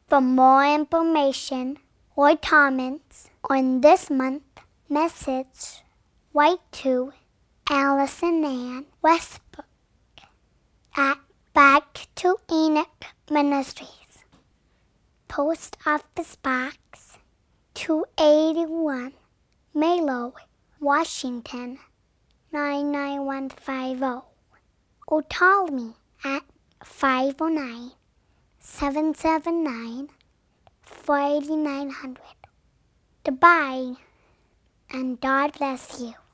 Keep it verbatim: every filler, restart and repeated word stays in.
For more information or comments on this month's message, write to Allison Ann Westbrook at Back to Enoch Ministries, Post Office Box two eighty-one, Malo, Washington nine nine one five zero, or call me at five oh nine, seven seven nine, four eight nine zero zero. Goodbye, and God bless you.